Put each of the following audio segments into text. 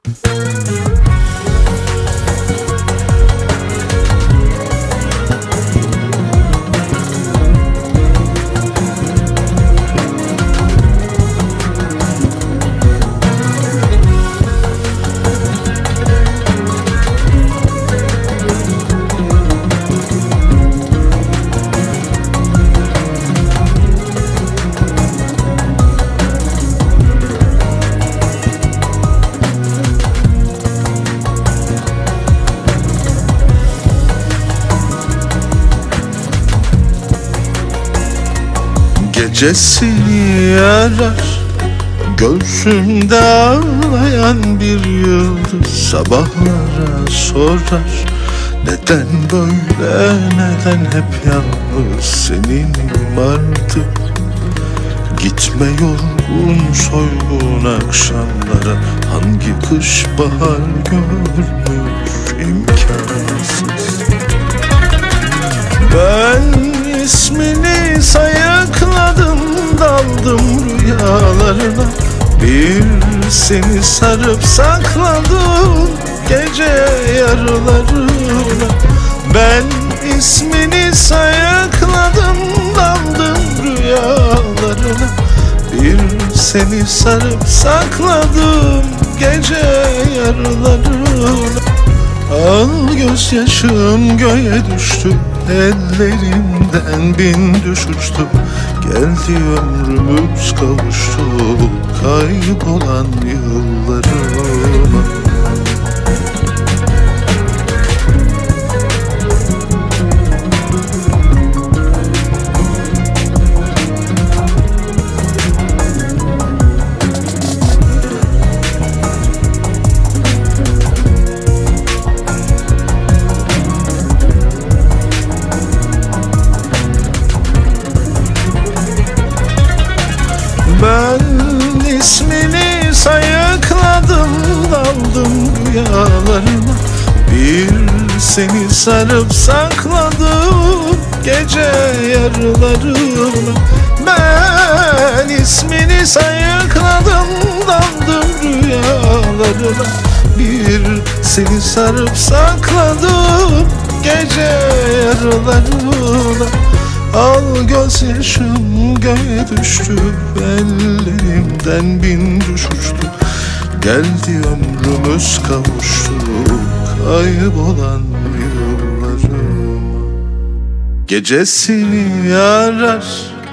Gecesini arar, göğsümde ağlayan bir yıldız. Sabahlara sorar, neden böyle, neden hep yalnız seninim artık. Gitme yorgun soygun akşamlara, hangi kış bahar görmüş imkansız. Ben ismini sayıkladım, daldım rüyalarına. Bir seni sarıp sakladım gece yarılarına. Ben ismini sayıkladım, daldım rüyalarına. Bir seni sarıp sakladım gece yarılarına. Al gözyaşım göğe düştü, ellerimden bin düş uçtu. Geldi ömrümüz kavuştu kaybolan yıllarıma. Ben ismini sayıkladım, daldım rüyalarına. Bir seni sarıp sakladım gece yarılarına. Ben ismini sayıkladım, daldım rüyalarına. Bir seni sarıp sakladım gece yarılarına. Al gözyaşım göğe düştü, ellerimden bin düş uçtu. Geldi ömrümüz kavuştu kaybolan yıllarıma. Gecesini arar,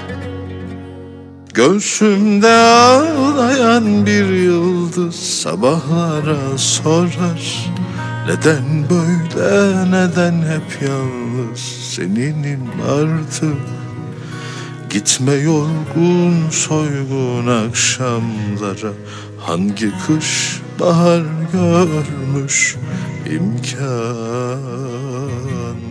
göğsümde ağlayan bir yıldız. Sabahlara sorar, neden böyle, neden hep yalnız seninim artık. Gitme yorgun soygun akşamlara, hangi kış bahar görmüş imkan.